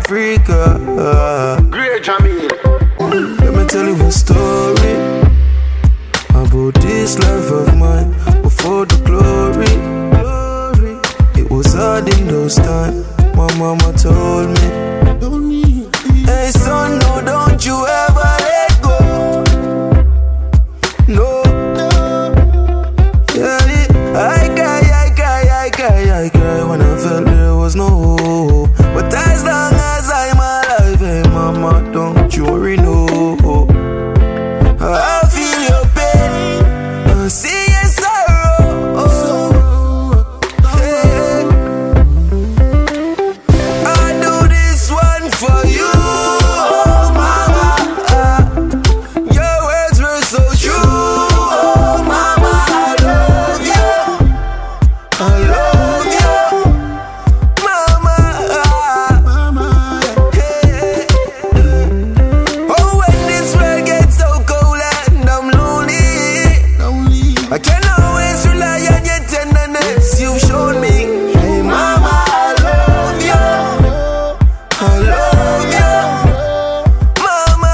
Africa. Great Jamil. Let me tell you a story about this life of mine before the glory. It was hard in those times. My mama told me, hey son, no, don't you ever let go. No, yeah, I cry when I felt there was no hope. But as long as I'm alive, hey mama, don't you worry, no. I feel your pain, I see your sorrow. Hey. I do this one for you, oh mama. Your words were so true, oh mama. I love you, I love you, mama. Hey. Oh, when this world gets so cold and I'm lonely, I can always rely on your tenderness you've shown me. Hey mama, I love you, I love you, mama.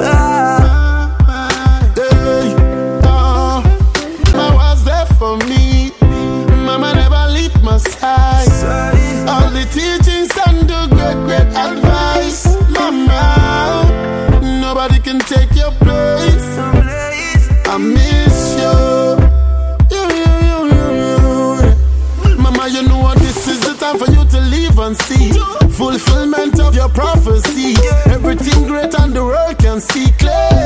Mama was there for me. Mama never leave my side. All the teachings and the great advice. Mama, nobody can take your place. I miss you. Mama, you know what, this is the time for you to live and see fulfillment of your prophecy. Everything great and the world can see clear.